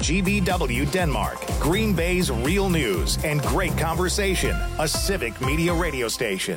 WGBW Denmark, Green Bay's real news and great conversation, a Civic Media radio station.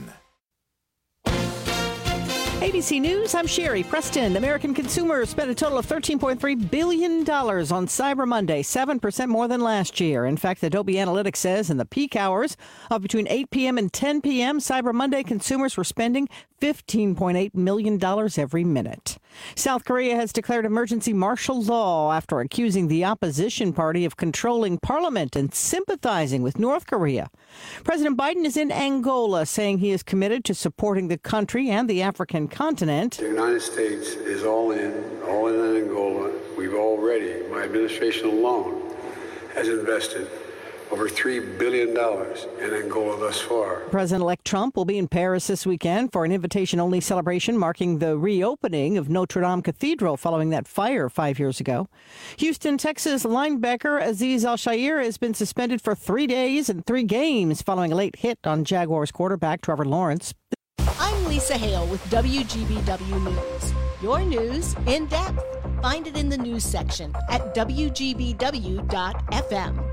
ABC News, I'm Sherry Preston. American consumers spent a total of $13.3 billion on Cyber Monday, 7% more than last year. In fact, Adobe Analytics says in the peak hours of between 8 p.m. and 10 p.m., Cyber Monday consumers were spending $15.8 million every minute. South Korea has declared emergency martial law after accusing the opposition party of controlling parliament and sympathizing with North Korea. President Biden is in Angola, saying he is committed to supporting the country and the African continent. The United States is all in Angola. We've already, my administration alone, has invested over $3 billion in Angola thus far. President-elect Trump will be in Paris this weekend for an invitation-only celebration marking the reopening of Notre Dame Cathedral following that fire 5 years ago. Houston, Texas linebacker Azeez Al-Shaair has been suspended for 3 days and 3 games following a late hit on Jaguars quarterback Trevor Lawrence. I'm Lisa Hale with WGBW News. Your news in depth. Find it in the news section at WGBW.FM.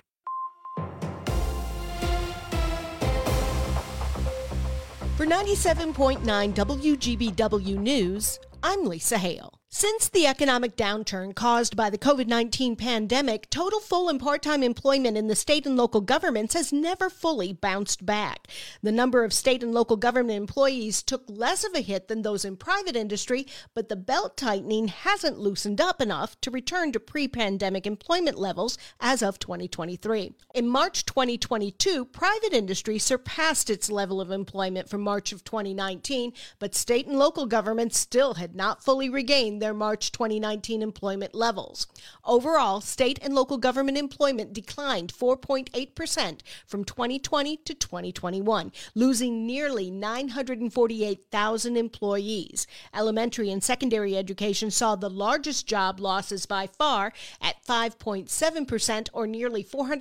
For 97.9 WGBW News, I'm Lisa Hale. Since the economic downturn caused by the COVID-19 pandemic, total full and part-time employment in the state and local governments has never fully bounced back. The number of state and local government employees took less of a hit than those in private industry, but the belt tightening hasn't loosened up enough to return to pre-pandemic employment levels as of 2023. In March 2022, private industry surpassed its level of employment from March of 2019, but state and local governments still had not fully regained their March 2019 employment levels. Overall, state and local government employment declined 4.8% from 2020 to 2021, losing nearly 948,000 employees. Elementary and secondary education saw the largest job losses by far at 5.7% or nearly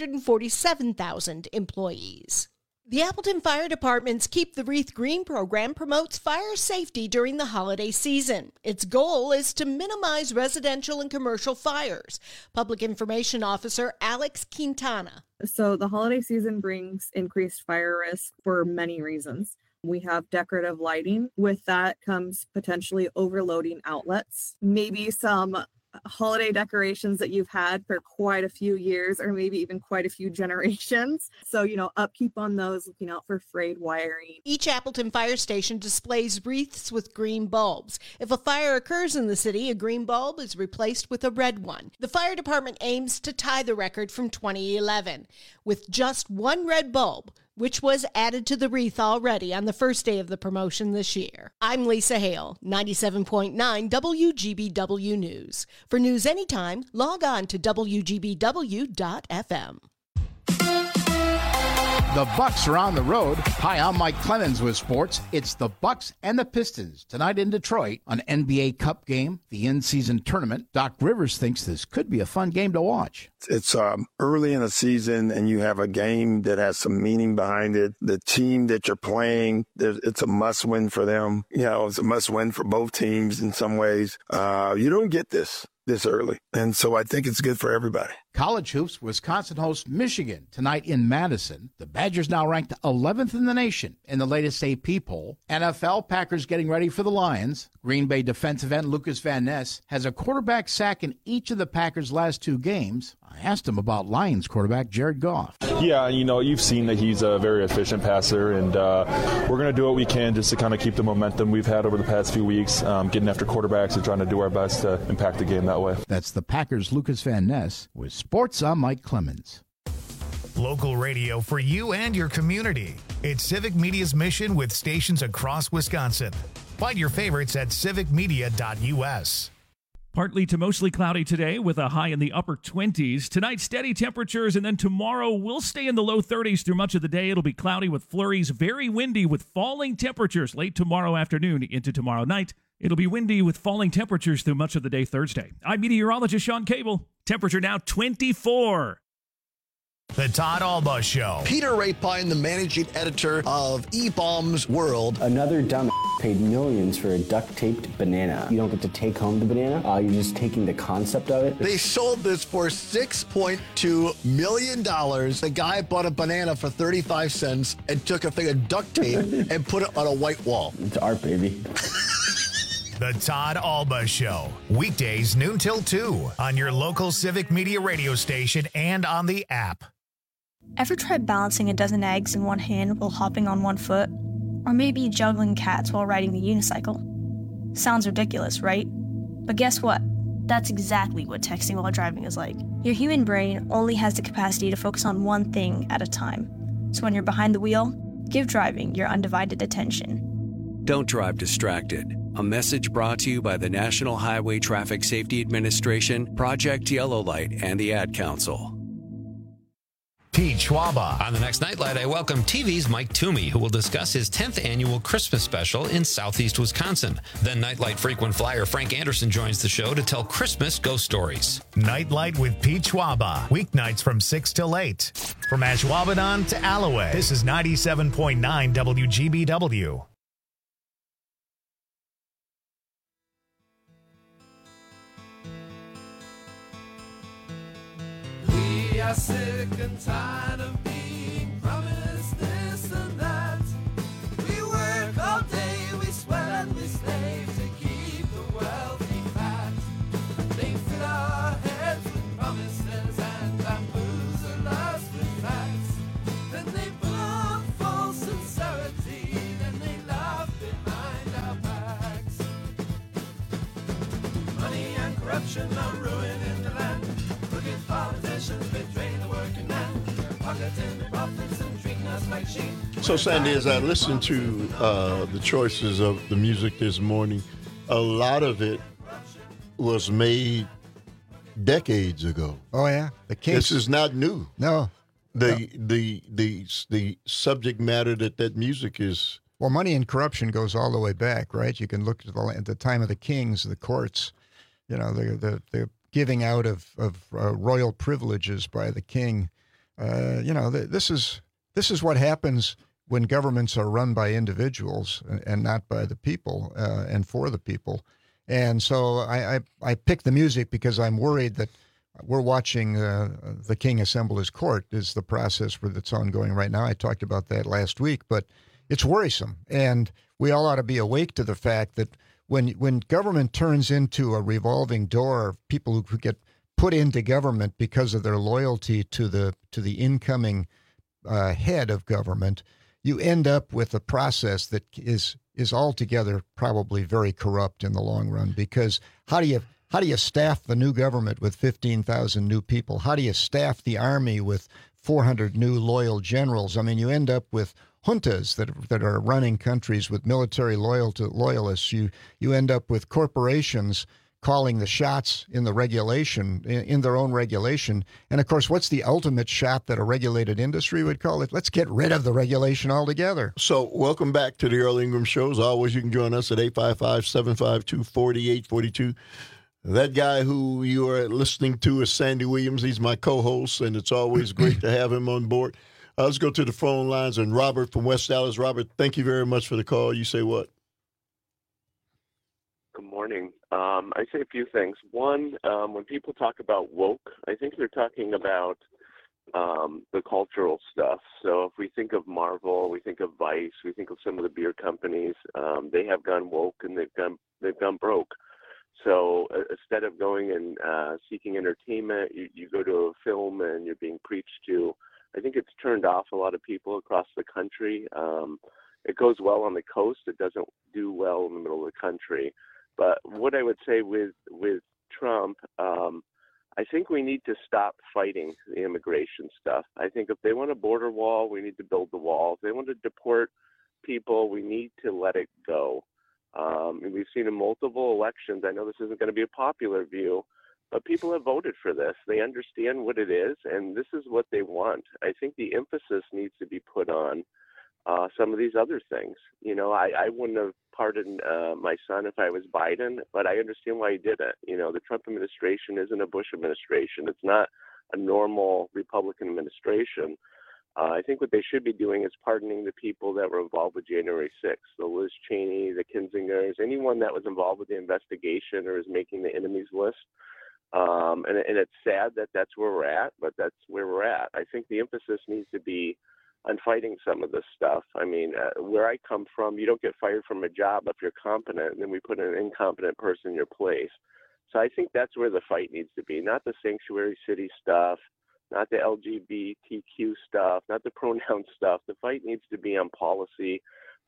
447,000 employees. The Appleton Fire Department's Keep the Wreath Green program promotes fire safety during the holiday season. Its goal is to minimize residential and commercial fires. Public Information Officer Alex Quintana. So the holiday season brings increased fire risk for many reasons. We have decorative lighting. With that comes potentially overloading outlets, maybe some holiday decorations that you've had for quite a few years or maybe even quite a few generations. So, upkeep on those, looking out for frayed wiring. Each Appleton fire station displays wreaths with green bulbs. If a fire occurs in the city, a green bulb is replaced with a red one. The fire department aims to tie the record from 2011 with just one red bulb, which was added to the wreath already on the first day of the promotion this year. I'm Lisa Hale, 97.9 WGBW News. For news anytime, log on to WGBW.FM. The Bucks are on the road. Hi, I'm Mike Clemens with sports. It's the Bucks and the Pistons tonight in Detroit on NBA Cup game, the in-season tournament. Doc Rivers thinks this could be a fun game to watch. It's early in the season, and you have a game that has some meaning behind it. The team that you're playing, it's a must-win for them. It's a must-win for both teams in some ways. You don't get this early, and so I think it's good for everybody. College hoops, Wisconsin hosts Michigan tonight in Madison. The Badgers now ranked 11th in the nation in the latest AP poll. NFL, Packers getting ready for the Lions. Green Bay defensive end Lucas Van Ness has a quarterback sack in each of the Packers' last 2 games. I asked him about Lions quarterback Jared Goff. Yeah, you've seen that he's a very efficient passer, and we're going to do what we can just to kind of keep the momentum we've had over the past few weeks, getting after quarterbacks and trying to do our best to impact the game that way. That's the Packers' Lucas Van Ness with Sports. I'm Mike Clemens. Local radio for you and your community. It's Civic Media's mission with stations across Wisconsin. Find your favorites at civicmedia.us. Partly to mostly cloudy today with a high in the upper 20s. Tonight, steady temperatures, and then tomorrow we'll stay in the low 30s through much of the day. It'll be cloudy with flurries, very windy with falling temperatures late tomorrow afternoon into tomorrow night. It'll be windy with falling temperatures through much of the day Thursday. I'm meteorologist Sean Cable. Temperature now 24. The Todd Alba Show. Peter Rapine, the managing editor of eBaum's World. Another dumb paid millions for a duct-taped banana. You don't get to take home the banana. You're just taking the concept of it. They sold this for $6.2 million. The guy bought a banana for 35 cents and took a thing of duct tape and put it on a white wall. It's art, baby. The Todd Alba Show. Weekdays noon till 2 on your local Civic Media radio station and on the app. Ever tried balancing a dozen eggs in one hand while hopping on one foot? Or maybe juggling cats while riding the unicycle? Sounds ridiculous, right? But guess what? That's exactly what texting while driving is like. Your human brain only has the capacity to focus on one thing at a time. So when you're behind the wheel, give driving your undivided attention. Don't drive distracted. A message brought to you by the National Highway Traffic Safety Administration, Project Yellow Light, and the Ad Council. Pete Schwaba. On the next Nightlight, I welcome TV's Mike Toomey, who will discuss his 10th annual Christmas special in Southeast Wisconsin. Then Nightlight frequent flyer Frank Anderson joins the show to tell Christmas ghost stories. Nightlight with Pete Schwaba. Weeknights from 6 till 8. From Ashwaubenon to Alloway. This is 97.9 WGBW. We are sick and tired of being promised this and that. We work all day, we sweat and we slave to keep the wealthy fat. They fill our heads with promises and bamboozle us with facts. Then they put on false sincerity, then they laugh behind our backs. Money and corruption are ruining the land. Crooked politicians betray the working man, pocketing the profits and treating us like sheep. So, Sandy, as I listened to the choices of the music this morning, a lot of it was made decades ago. Oh yeah, the case. This is not new. No, the subject matter that music is. Well, money and corruption goes all the way back, right? You can look at the time of the kings, the courts. You know, the giving out of royal privileges by the king. This is what happens when governments are run by individuals and not by the people and for the people. And so I picked the music because I'm worried that we're watching the king assemble his court is the process that's ongoing right now. I talked about that last week, but it's worrisome. And we all ought to be awake to the fact that when government turns into a revolving door of people who get put into government because of their loyalty to the incoming head of government, you end up with a process that is altogether probably very corrupt in the long run. Because how do you staff the new government with 15,000 new people? How do you staff the army with 400 new loyal generals? I mean, you end up with juntas that are running countries with military loyalists. You end up with corporations calling the shots in the regulation, in their own regulation. And of course, what's the ultimate shot that a regulated industry would call it? Let's get rid of the regulation altogether. So welcome back to the Earl Ingram Show. As always, you can join us at 855-752-4842. That guy who you are listening to is Sandy Williams. He's my co-host, and it's always great to have him on board. Let's go to the phone lines. And Robert from West Dallas. Robert, thank you very much for the call. You say what? Good morning. I say a few things. One, when people talk about woke, I think they're talking about the cultural stuff. So if we think of Marvel, we think of Vice, we think of some of the beer companies, they have gone woke and they've gone broke. So instead of going and seeking entertainment, you go to a film and you're being preached to. I think it's turned off a lot of people across the country. It goes well on the coast. It doesn't do well in the middle of the country. But what I would say with Trump, I think we need to stop fighting the immigration stuff. I think if they want a border wall, we need to build the wall. If they want to deport people, we need to let it go. And we've seen in multiple elections, I know this isn't going to be a popular view, but people have voted for this. They understand what it is, and this is what they want. I think the emphasis needs to be put on some of these other things. You know, I wouldn't have pardoned my son if I was Biden, but I understand why he did it. You know, the Trump administration isn't a Bush administration. It's not a normal Republican administration. I think what they should be doing is pardoning the people that were involved with January 6th, the Liz Cheney, the Kinsingers, anyone that was involved with the investigation or is making the enemies list. And it's sad that that's where we're at, but that's where we're at. I think the emphasis needs to be on fighting some of this stuff. I mean, where I come from, you don't get fired from a job if you're competent, and then we put an incompetent person in your place. So I think that's where the fight needs to be, not the sanctuary city stuff, not the LGBTQ stuff, not the pronoun stuff. The fight needs to be on policy.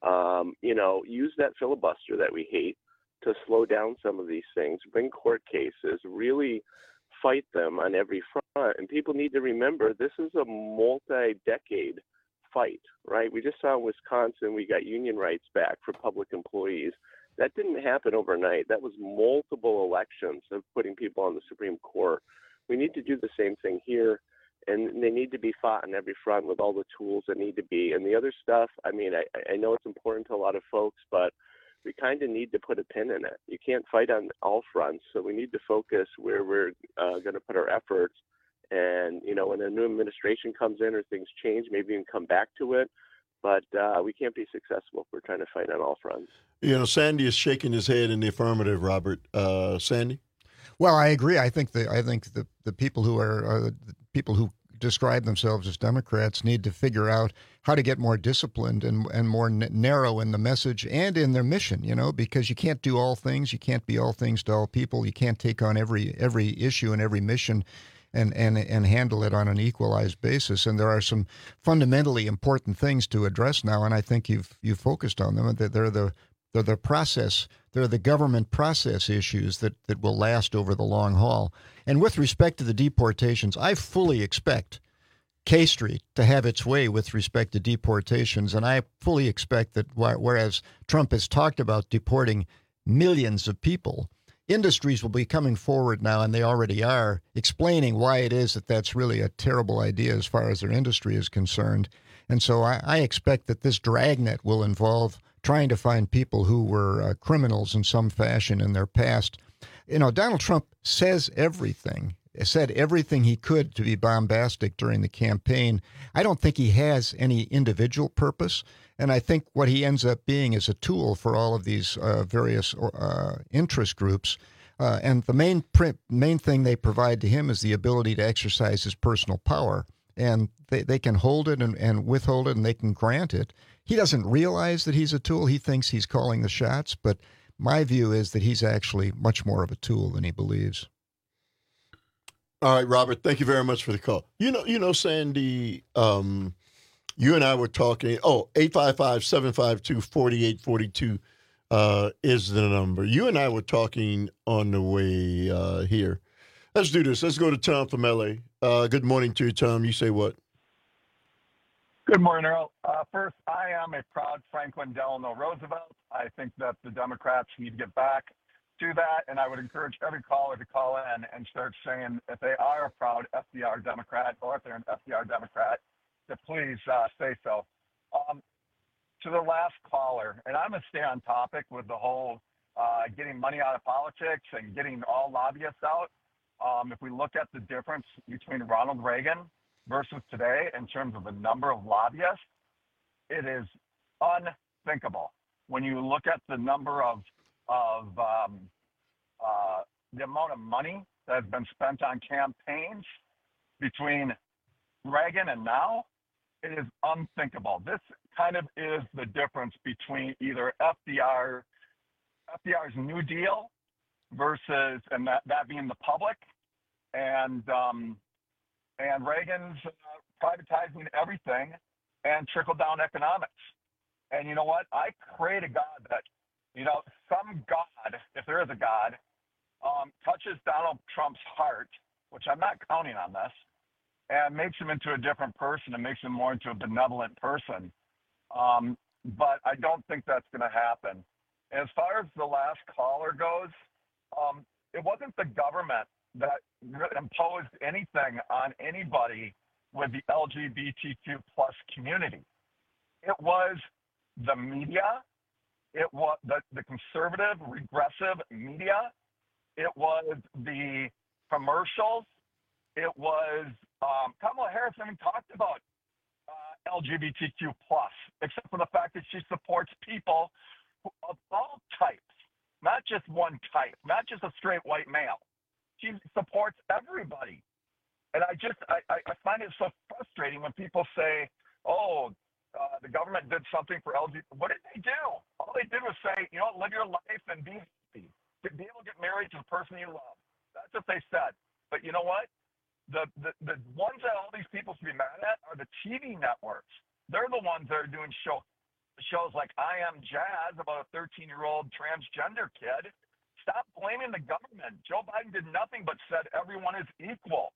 Use that filibuster that we hate to slow down some of these things, bring court cases, really fight them on every front. And people need to remember this is a multi-decade fight, right? We just saw in Wisconsin, we got union rights back for public employees. That didn't happen overnight. That was multiple elections of putting people on the Supreme Court. We need to do the same thing here, and they need to be fought on every front with all the tools that need to be. And the other stuff, I mean, I know it's important to a lot of folks, but we kind of need to put a pin in it. You can't fight on all fronts, so we need to focus where we're going to put our efforts. And, when a new administration comes in or things change, maybe we can come back to it. But we can't be successful if we're trying to fight on all fronts. Sandy is shaking his head in the affirmative, Robert. Sandy? Well, I agree. I think the people who are people who describe themselves as Democrats need to figure out how to get more disciplined and more narrow in the message and in their mission, because you can't do all things. You can't be all things to all people. You can't take on every issue and every mission and handle it on an equalized basis. And there are some fundamentally important things to address now, and I think you've focused on them. They're the process. They're the government process issues that will last over the long haul. And with respect to the deportations, I fully expect K Street to have its way with respect to deportations, and I fully expect that whereas Trump has talked about deporting millions of people, industries will be coming forward now, and they already are, explaining why it is that that's really a terrible idea as far as their industry is concerned. And so I expect that this dragnet will involve trying to find people who were criminals in some fashion in their past. Donald Trump said everything he could to be bombastic during the campaign. I don't think he has any individual purpose, and I think what he ends up being is a tool for all of these various interest groups. And the main thing they provide to him is the ability to exercise his personal power. And they can hold it and withhold it, and they can grant it. He doesn't realize that he's a tool. He thinks he's calling the shots, but my view is that he's actually much more of a tool than he believes. All right, Robert, thank you very much for the call. Sandy, you and I were talking. 855-752-4842 is the number. You and I were talking on the way here. Let's do this. Let's go to Tom from L.A. Good morning to you, Tom. You say what? Good morning, Earl. First, I am a proud Franklin Delano Roosevelt. I think that the Democrats need to get back to that, and I would encourage every caller to call in and start saying if they are a proud FDR Democrat or if they're an FDR Democrat, to please say so. To the last caller, and I'm going to stay on topic with the whole getting money out of politics and getting all lobbyists out. If we look at the difference between Ronald Reagan versus today in terms of the number of lobbyists, it is unthinkable. When you look at the number of the amount of money that has been spent on campaigns between Reagan and now, it is unthinkable. This kind of is the difference between either FDR's New Deal versus, and that being the public, and Reagan's privatizing everything and trickle-down economics. And you know what? I pray to God that, some God, if there is a God, touches Donald Trump's heart, which I'm not counting on this, and makes him into a different person and makes him more into a benevolent person. But I don't think that's going to happen. As far as the last caller goes, it wasn't the government that imposed anything on anybody with the LGBTQ plus community. It was the media. It was the conservative, regressive media. It was the commercials. it was Kamala Harris even talked about LGBTQ+, except for the fact that she supports people of all types, not just one type, not just a straight white male. She supports everybody. And I find it so frustrating when people say, oh, the government did something for LGBT. What did they do? All they did was say, live your life and be happy. Be able to get married to the person you love. That's what they said. But you know what? The ones that all these people should be mad at are the TV networks. They're the ones that are doing shows like I Am Jazz about a 13-year-old transgender kid. Stop blaming the government. Joe Biden did nothing but said everyone is equal.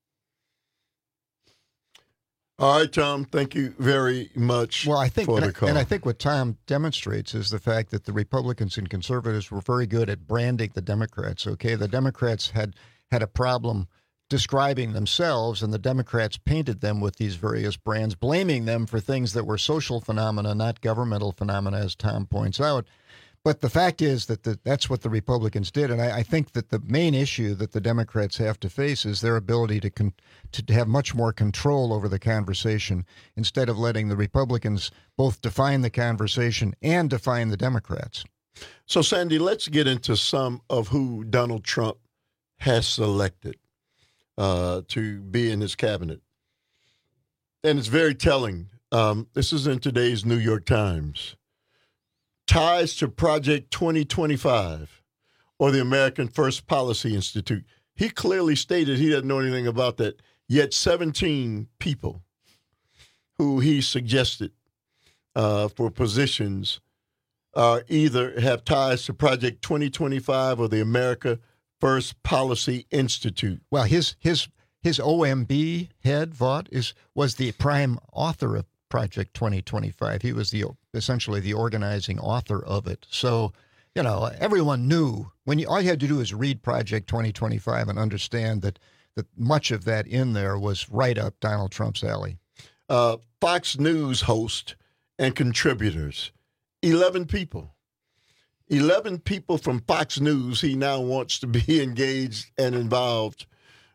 All right, Tom, thank you very much for the call. And I think what Tom demonstrates is the fact that the Republicans and conservatives were very good at branding the Democrats, okay? The Democrats had a problem describing themselves, and the Democrats painted them with these various brands, blaming them for things that were social phenomena, not governmental phenomena, as Tom points out. But the fact is that that's what the Republicans did, and I think that the main issue that the Democrats have to face is their ability to have much more control over the conversation instead of letting the Republicans both define the conversation and define the Democrats. So, Sandy, let's get into some of who Donald Trump has selected to be in his cabinet. And it's very telling. This is in today's New York Times. Ties to Project 2025 or the American First Policy Institute. He clearly stated he doesn't know anything about that, yet 17 people who he suggested for positions either have ties to Project 2025 or the America First Policy Institute. Well, his OMB head, Vaught, was the prime author of Project 2025. He was essentially the organizing author of it. So, everyone knew all you had to do is read Project 2025 and understand that much of that in there was right up Donald Trump's alley. Fox News host and contributors, 11 people. 11 people from Fox News he now wants to be engaged and involved,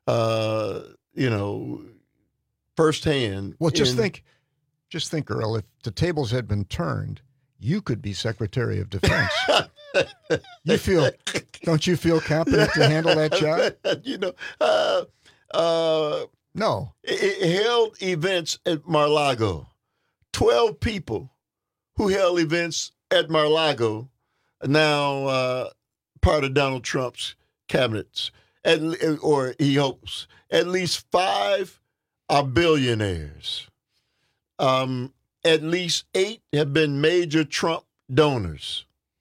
firsthand. Well, just think, Earl, if the tables had been turned, you could be Secretary of Defense. Don't you feel competent to handle that job? No. It held events at Mar-a-Lago. 12 people who held events at Mar-a-Lago are now part of Donald Trump's cabinets, or he hopes. At least 5 are billionaires. At least 8 have been major Trump donors.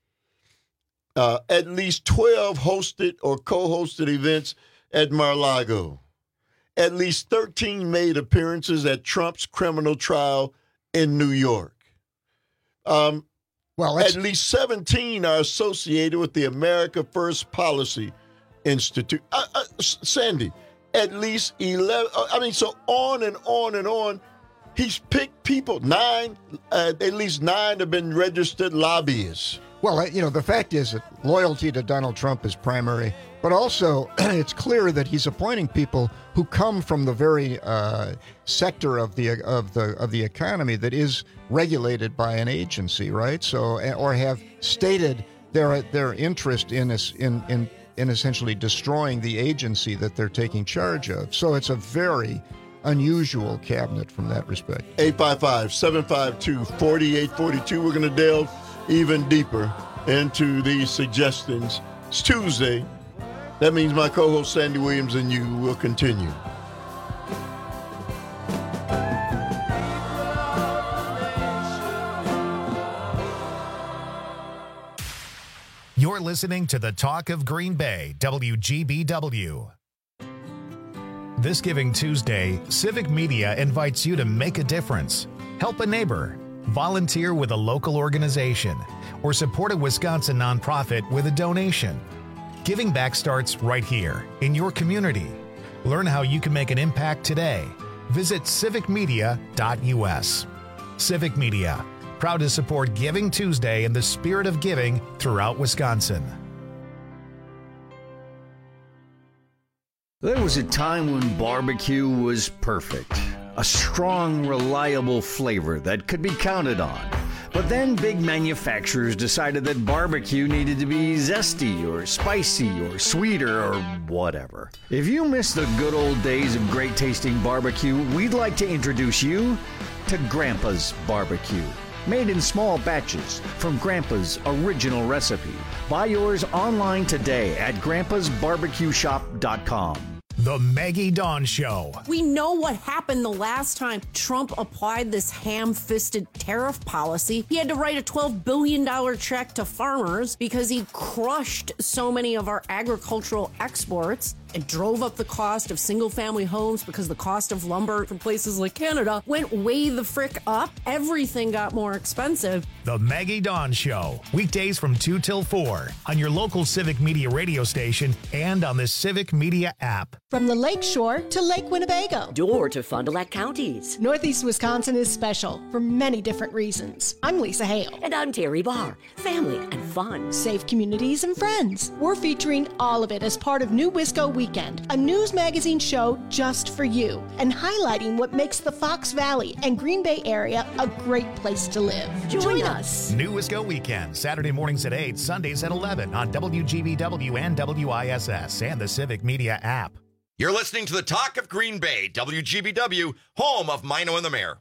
At least 12 hosted or co-hosted events at Mar-a-Lago. At least 13 made appearances at Trump's criminal trial in New York. At least 17 are associated with the America First Policy Institute. Sandy, at least 11. So on and on and on. He's picked people. 9, at least 9 have been registered lobbyists. Well, the fact is that loyalty to Donald Trump is primary, but also it's clear that he's appointing people who come from the very sector of the economy that is regulated by an agency, right? So, or have stated their interest in essentially destroying the agency that they're taking charge of. So it's a very unusual cabinet from that respect. 855-752-4842. We're going to delve even deeper into these suggestions. It's Tuesday. That means my co-host Sandy Williams and you will continue. You're listening to the Talk of Green Bay, WGBW. This Giving Tuesday, Civic Media invites you to make a difference, help a neighbor, volunteer with a local organization, or support a Wisconsin nonprofit with a donation. Giving back starts right here in your community. Learn how you can make an impact today. Visit civicmedia.us. Civic Media, proud to support Giving Tuesday in the spirit of giving throughout Wisconsin. There was a time when barbecue was perfect. A strong, reliable flavor that could be counted on. But then big manufacturers decided that barbecue needed to be zesty or spicy or sweeter or whatever. If you miss the good old days of great tasting barbecue, we'd like to introduce you to Grandpa's Barbecue. Made in small batches from Grandpa's original recipe. Buy yours online today at grandpasbarbecueshop.com. The Maggie Dawn Show. We know what happened the last time Trump applied this ham-fisted tariff policy. He had to write a $12 billion check to farmers because he crushed so many of our agricultural exports and drove up the cost of single-family homes because the cost of lumber from places like Canada went way the frick up. Everything got more expensive. The Maggie Dawn Show. Weekdays from 2 till 4 on your local Civic Media radio station and on the Civic Media app. From the Lake Shore to Lake Winnebago. Door to Fond du Lac counties. Northeast Wisconsin is special for many different reasons. I'm Lisa Hale. And I'm Terry Barr. Family and fun. Safe communities and friends. We're featuring all of it as part of New Wisco Weekend, a news magazine show just for you, and highlighting what makes the Fox Valley and Green Bay area a great place to live. Join us. New Wisco Weekend, Saturday mornings at 8, Sundays at 11 on WGBW and WISS and the Civic Media app. You're listening to the Talk of Green Bay, WGBW, home of Mino and the Mayor.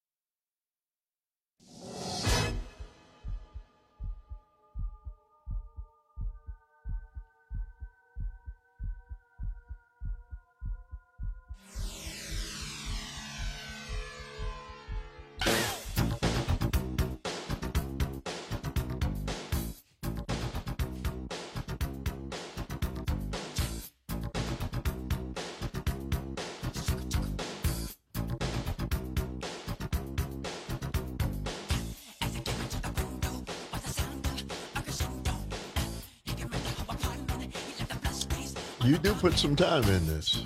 You do put some time in this.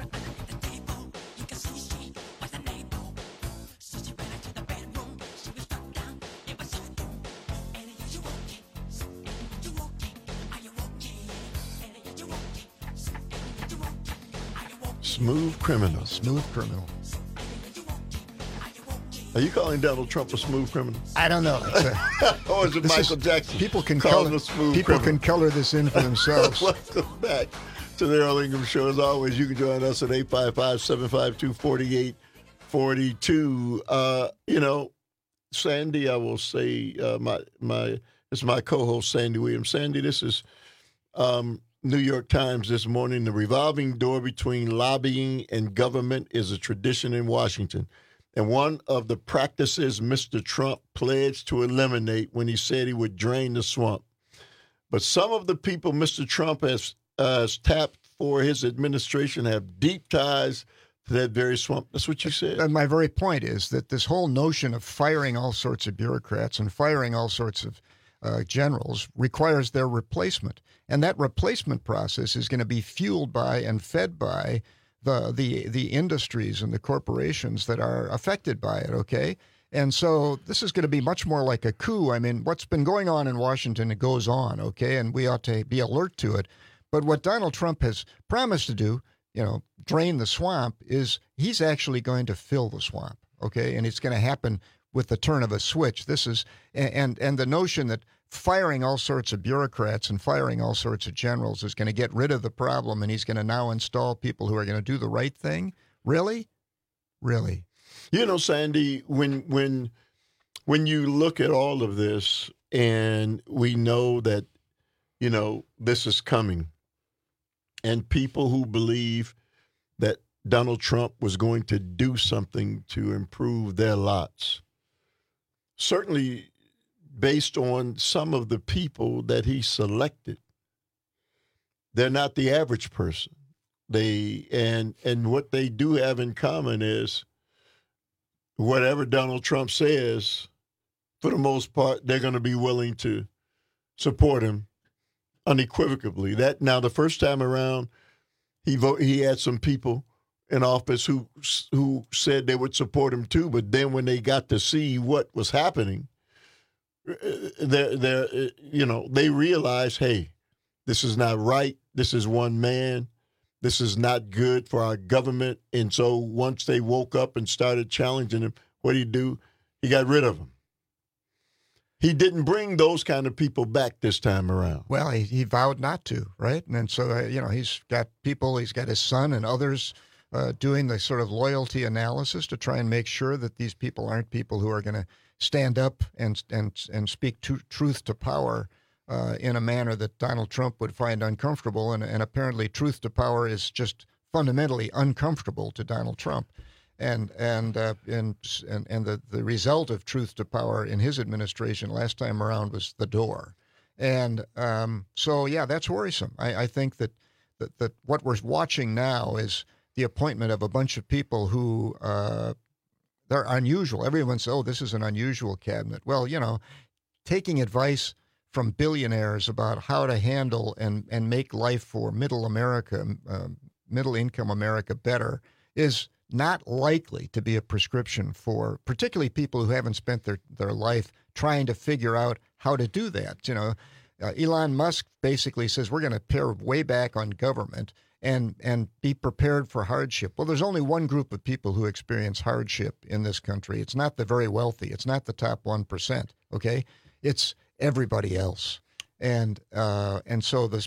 Smooth criminal. Smooth criminal. Are you calling Donald Trump a smooth criminal? I don't know. Or is it Michael Jackson? People can calling color. a smooth People criminal? can color this in for themselves. Welcome back to the Earl Ingram Show. As always, you can join us at 855-752-4842. You know, Sandy, I will say, it's my co-host, Sandy Williams. Sandy, this is New York Times this morning. The revolving door between lobbying and government is a tradition in Washington, and one of the practices Mr. Trump pledged to eliminate when he said he would drain the swamp. But some of the people Mr. Trump has tapped for his administration have deep ties to that very swamp. That's what you said. And my very point is that this whole notion of firing all sorts of bureaucrats and firing all sorts of generals requires their replacement. And that replacement process is going to be fueled by and fed by the industries and the corporations that are affected by it, okay? And so this is going to be much more like a coup. I mean, what's been going on in Washington, it goes on, okay? And we ought to be alert to it. But what Donald Trump has promised to do, you know, drain the swamp, is he's actually going to fill the swamp, okay? And it's going to happen with the turn of a switch. This is, and the notion that firing all sorts of bureaucrats and firing all sorts of generals is going to get rid of the problem, and he's going to now install people who are going to do the right thing. Really? Really? You know, Sandy, when you look at all of this, and we know that, you know, this is coming, and people who believe that Donald Trump was going to do something to improve their lots, certainly based on some of the people that he selected, they're not the average person. And what they do have in common is whatever Donald Trump says, for the most part, they're going to be willing to support him unequivocally. That now, the first time around, he had some people in office who said they would support him too, but then when they got to see what was happening, they realized, hey, this is not right. This is one man. this is not good for our government. And so once they woke up and started challenging him, what did he do? He got rid of them. He didn't bring those kind of people back this time around. Well, he vowed not to, right? And so, he's got people, he's got his son and others doing the sort of loyalty analysis to try and make sure that these people aren't people who are going to stand up and speak truth to power in a manner that Donald Trump would find uncomfortable. And apparently truth to power is just fundamentally uncomfortable to Donald Trump. And the result of truth to power in his administration last time around was the door. And so, yeah, that's worrisome. I think that what we're watching now is the appointment of a bunch of people who they're unusual. Everyone says, oh, this is an unusual cabinet. Well, taking advice from billionaires about how to handle and make life for middle America, middle-income America better is not likely to be a prescription for particularly people who haven't spent their life trying to figure out how to do that. Elon Musk basically says we're going to pare way back on government and be prepared for hardship. Well, there's only one group of people who experience hardship in this country. It's not the very wealthy. It's not the top 1%, okay? It's everybody else. And so this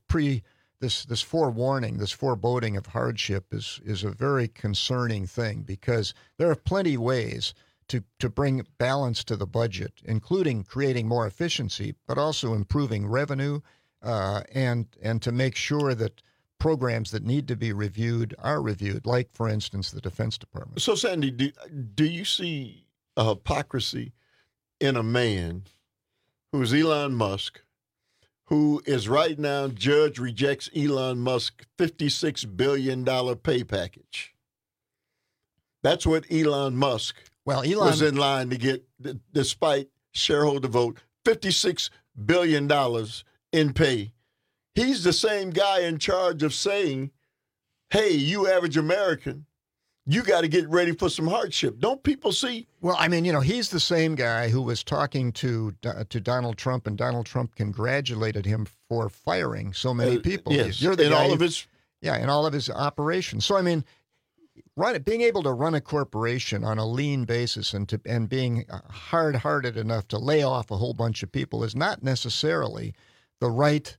forewarning, this foreboding of hardship is a very concerning thing, because there are plenty of ways to bring balance to the budget, including creating more efficiency, but also improving revenue and to make sure that programs that need to be reviewed are reviewed, like, for instance, the Defense Department. So, Sandy, do you see a hypocrisy in a man who's Elon Musk, who is right now, judge rejects Elon Musk's $56 billion pay package? That's what Elon Musk was in line to get, despite shareholder vote, $56 billion in pay. He's the same guy in charge of saying, hey, you average American, you got to get ready for some hardship. Don't people see? Well, I mean, he's the same guy who was talking to Donald Trump, and Donald Trump congratulated him for firing so many people. Yes, You're the in guy all of his... Yeah, in all of his operations. So, I mean, being able to run a corporation on a lean basis and being hard-hearted enough to lay off a whole bunch of people is not necessarily the right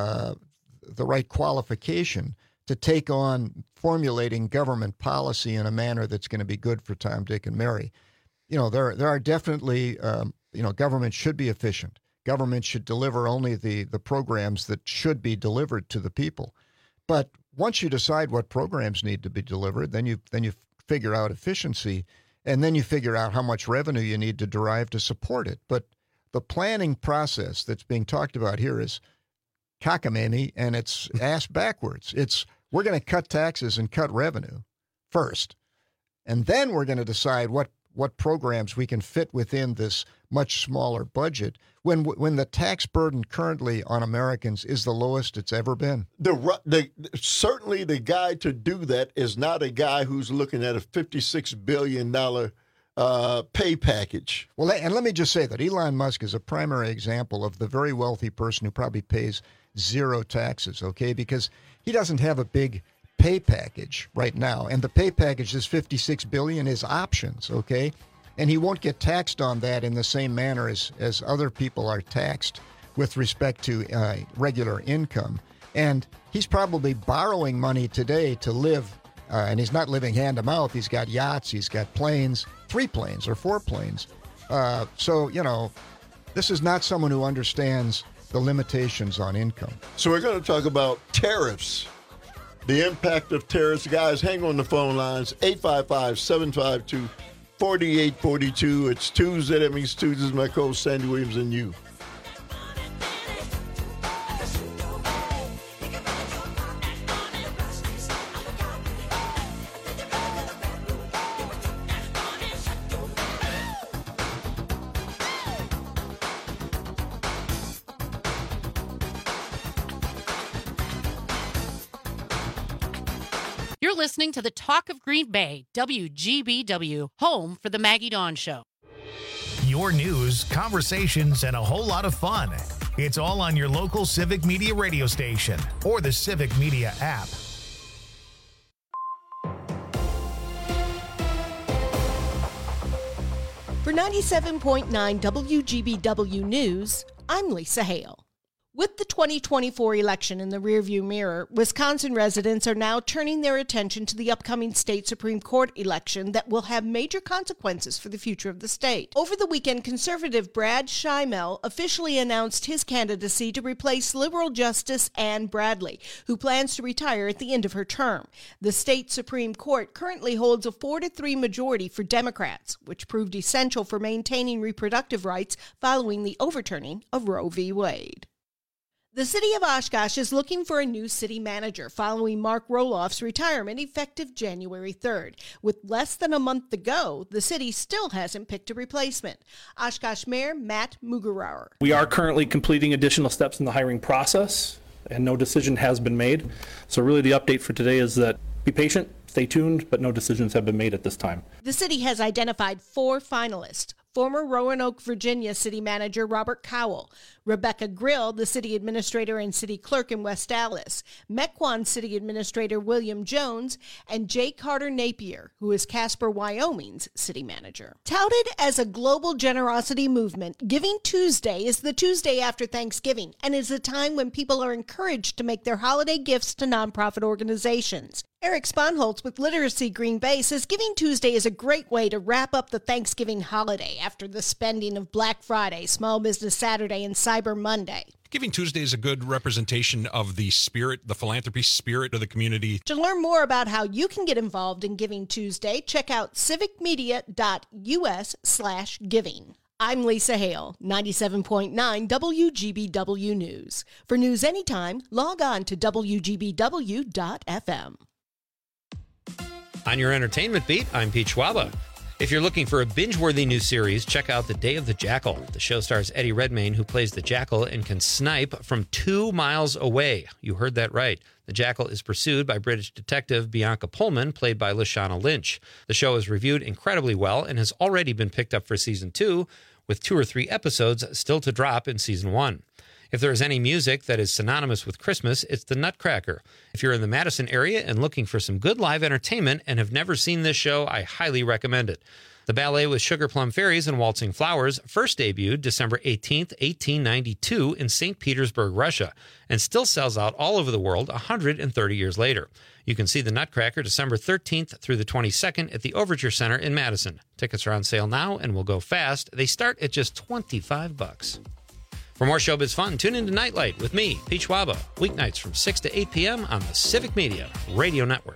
qualification to take on formulating government policy in a manner that's going to be good for Tom, Dick, and Mary. There are definitely, government should be efficient. Government should deliver only the programs that should be delivered to the people. But once you decide what programs need to be delivered, then you figure out efficiency, and then you figure out how much revenue you need to derive to support it. But the planning process that's being talked about here is cockamamie, and it's ass backwards. We're going to cut taxes and cut revenue first, and then we're going to decide what programs we can fit within this much smaller budget when the tax burden currently on Americans is the lowest it's ever been. Certainly the guy to do that is not a guy who's looking at a $56 billion pay package. Well, and let me just say that Elon Musk is a primary example of the very wealthy person who probably pays zero taxes, okay? Because he doesn't have a big pay package right now, and the pay package is $56 billion is options, okay? And he won't get taxed on that in the same manner as other people are taxed with respect to regular income. And he's probably borrowing money today to live, and he's not living hand to mouth. He's got yachts, he's got planes, 3 planes or 4 planes. So, this is not someone who understands the limitations on income. So we're going to talk about tariffs, the impact of tariffs. Guys, hang on the phone lines, 855-752-4842. It's Tuesday. That means Tuesdays. My co-host Sandy Williams and you. You're listening to the Talk of Green Bay, WGBW, home for the Maggie Dawn Show. Your news, conversations, and a whole lot of fun. It's all on your local Civic Media radio station or the Civic Media app. For 97.9 WGBW News, I'm Lisa Hale. With the 2024 election in the rearview mirror, Wisconsin residents are now turning their attention to the upcoming state Supreme Court election that will have major consequences for the future of the state. Over the weekend, conservative Brad Schimel officially announced his candidacy to replace liberal Justice Ann Bradley, who plans to retire at the end of her term. The state Supreme Court currently holds a 4-3 majority for Democrats, which proved essential for maintaining reproductive rights following the overturning of Roe v. Wade. The city of Oshkosh is looking for a new city manager following Mark Roloff's retirement effective January 3rd. With less than a month to go, the city still hasn't picked a replacement. Oshkosh Mayor Matt Mugerauer. We are currently completing additional steps in the hiring process, and no decision has been made. So really the update for today is that be patient, stay tuned, but no decisions have been made at this time. The city has identified 4 finalists. Former Roanoke, Virginia City Manager Robert Cowell, Rebecca Grill, the City Administrator and City Clerk in West Allis, Mequon City Administrator William Jones, and J. Carter Napier, who is Casper, Wyoming's City Manager. Touted as a global generosity movement, Giving Tuesday is the Tuesday after Thanksgiving and is a time when people are encouraged to make their holiday gifts to nonprofit organizations. Eric Sponholtz with Literacy Green Bay says Giving Tuesday is a great way to wrap up the Thanksgiving holiday after the spending of Black Friday, Small Business Saturday, and Cyber Monday. Giving Tuesday is a good representation of the spirit, the philanthropy spirit of the community. To learn more about how you can get involved in Giving Tuesday, check out civicmedia.us/giving. I'm Lisa Hale, 97.9 WGBW News. For news anytime, log on to WGBW.FM. On your entertainment beat, I'm Pete Schwaba. If you're looking for a binge-worthy new series, check out The Day of the Jackal. The show stars Eddie Redmayne, who plays the Jackal and can snipe from 2 miles away. You heard that right. The Jackal is pursued by British detective Bianca Pullman, played by Lashana Lynch. The show is reviewed incredibly well and has already been picked up for season 2, with 2 or 3 episodes still to drop in season 1. If there is any music that is synonymous with Christmas, it's the Nutcracker. If you're in the Madison area and looking for some good live entertainment and have never seen this show, I highly recommend it. The ballet with Sugar Plum Fairies and Waltzing Flowers first debuted December 18th, 1892 in St. Petersburg, Russia, and still sells out all over the world 130 years later. You can see the Nutcracker December 13th through the 22nd at the Overture Center in Madison. Tickets are on sale now and will go fast. They start at just $25. For more showbiz fun, tune into Nightlight with me, Pete Schwaba, weeknights from 6 to 8 p.m. on the Civic Media Radio Network.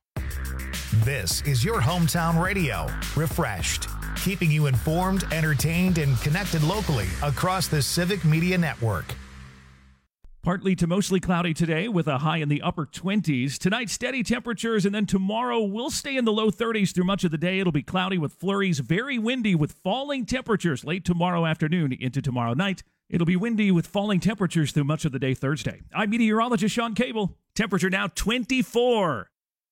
This is your hometown radio, refreshed, keeping you informed, entertained, and connected locally across the Civic Media Network. Partly to mostly cloudy today with a high in the upper 20s. Tonight, steady temperatures, and then tomorrow we'll stay in the low 30s through much of the day. It'll be cloudy with flurries, very windy with falling temperatures late tomorrow afternoon into tomorrow night. It'll be windy with falling temperatures through much of the day Thursday. I'm meteorologist Sean Cable. Temperature now 24.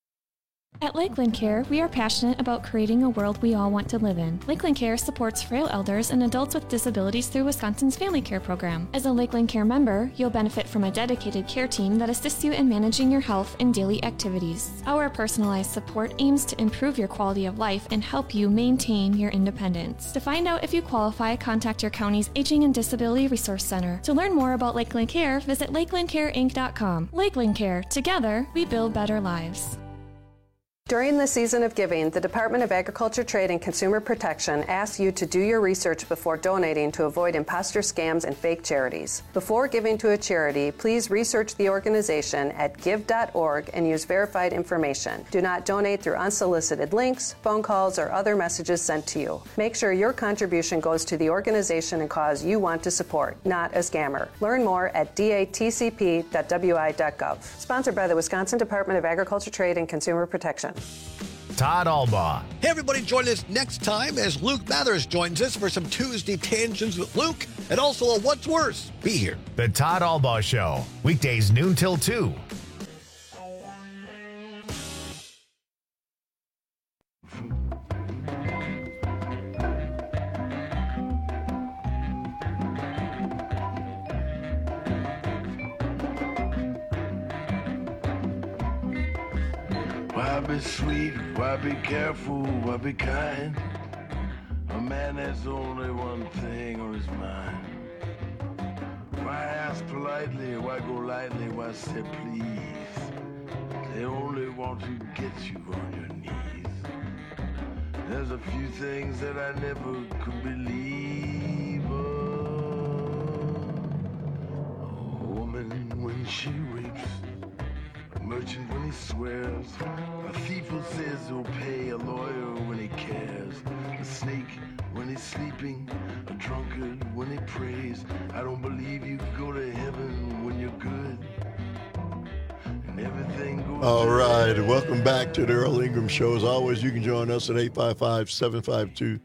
At Lakeland Care, we are passionate about creating a world we all want to live in. Lakeland Care supports frail elders and adults with disabilities through Wisconsin's Family Care program. As a Lakeland Care member, you'll benefit from a dedicated care team that assists you in managing your health and daily activities. Our personalized support aims to improve your quality of life and help you maintain your independence. To find out if you qualify, contact your county's Aging and Disability Resource Center. To learn more about Lakeland Care, visit lakelandcareinc.com. Lakeland Care. Together, we build better lives. During the season of giving, the Department of Agriculture, Trade, and Consumer Protection asks you to do your research before donating to avoid imposter scams and fake charities. Before giving to a charity, please research the organization at give.org and use verified information. Do not donate through unsolicited links, phone calls, or other messages sent to you. Make sure your contribution goes to the organization and cause you want to support, not a scammer. Learn more at datcp.wi.gov. Sponsored by the Wisconsin Department of Agriculture, Trade, and Consumer Protection. Todd Albaugh. Hey, everybody, join us next time as Luke Mathers joins us for some Tuesday Tangents with Luke and also a What's Worse. Be here. The Todd Albaugh Show, weekdays noon till 2. Why be sweet? Why be careful? Why be kind? A man has only one thing on his mind. Why ask politely? Why go lightly? Why say please? They only want to get you on your knees. There's a few things that I never could believe. A woman when she rapes, a merchant when he swears, a thief who says he'll pay, a lawyer when he cares, a snake when he's sleeping, a drunkard when he prays. I don't believe you could go to heaven when you're good. And everything goes. All right, welcome back to the Earl Ingram Show. As always, you can join us at 855-752-4842,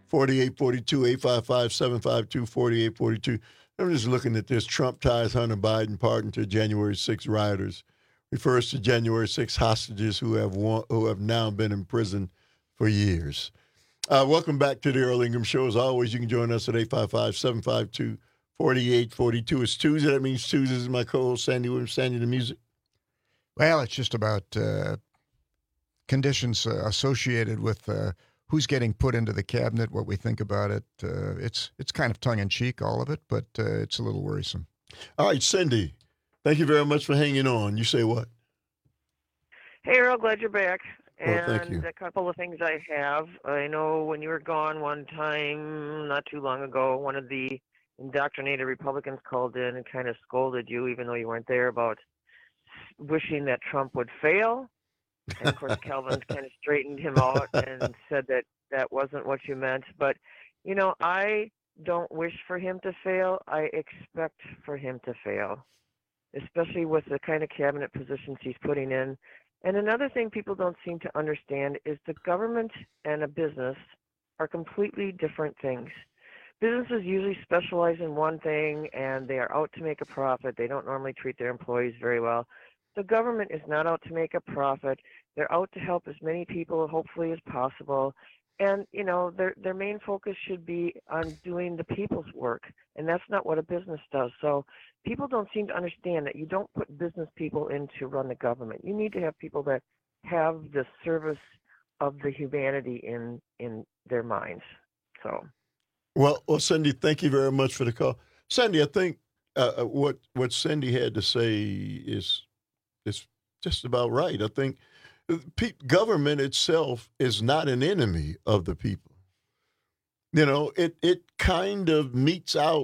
855-752-4842. I'm just looking at this. Trump ties Hunter Biden pardon to January 6 rioters. Refers to January 6 hostages who have now been in prison for years. Welcome back to the Earl Ingram Show. As always, you can join us at 855-752-4842. It's Tuesday. That means Tuesday is my co-host, Sandy Williams. Sandy, the music. Well, it's just about conditions associated with who's getting put into the cabinet, what we think about it. It's kind of tongue-in-cheek, all of it, but it's a little worrisome. All right, Cindy, thank you very much for hanging on. You say what? Hey, Earl, glad you're back. Well, thank you. And a couple of things I have. I know when you were gone one time, not too long ago, one of the indoctrinated Republicans called in and kind of scolded you, even though you weren't there, about wishing that Trump would fail. And, of course, Calvin kind of straightened him out and said that that wasn't what you meant. But, you know, I don't wish for him to fail. I expect for him to fail, especially with the kind of cabinet positions he's putting in. And another thing people don't seem to understand is the government and a business are completely different things. Businesses usually specialize in one thing and they are out to make a profit. They don't normally treat their employees very well. The government is not out to make a profit. They're out to help as many people, hopefully, as possible. And, you know, their main focus should be on doing the people's work. And that's not what a business does. So people don't seem to understand that you don't put business people in to run the government. You need to have people that have the service of the humanity in their minds. So. Well, Cindy, thank you very much for the call. Cindy, I think what Cindy had to say is just about right. I think government itself is not an enemy of the people. You know, it kind of meets out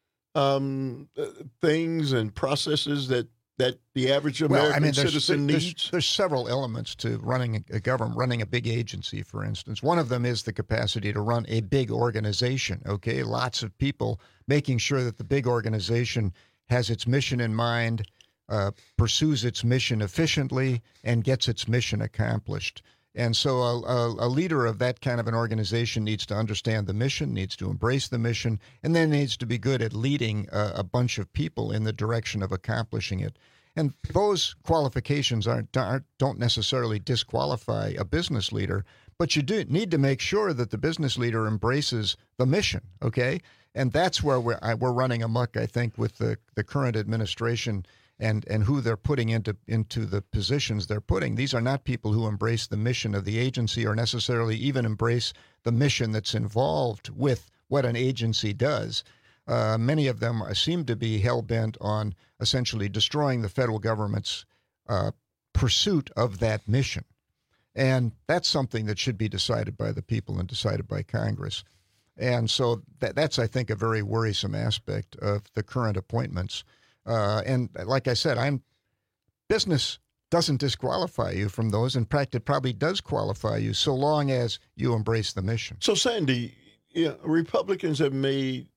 things and processes that the average American citizen needs. There's several elements to running a government, running a big agency, for instance. One of them is the capacity to run a big organization, okay? Lots of people, making sure that the big organization has its mission in mind, pursues its mission efficiently, and gets its mission accomplished. And so a leader of that kind of an organization needs to understand the mission, needs to embrace the mission, and then needs to be good at leading a bunch of people in the direction of accomplishing it. And those qualifications don't necessarily disqualify a business leader, but you do need to make sure that the business leader embraces the mission, okay? And that's where we're running amok, I think, with the current administration and who they're putting into the positions they're putting. These are not people who embrace the mission of the agency or necessarily even embrace the mission that's involved with what an agency does. Many of them seem to be hell-bent on essentially destroying the federal government's pursuit of that mission. And that's something that should be decided by the people and decided by Congress. And so that's, I think, a very worrisome aspect of the current appointments. And like I said, business doesn't disqualify you from those. In fact, it probably does qualify you so long as you embrace the mission. So, Sandy, Republicans have made,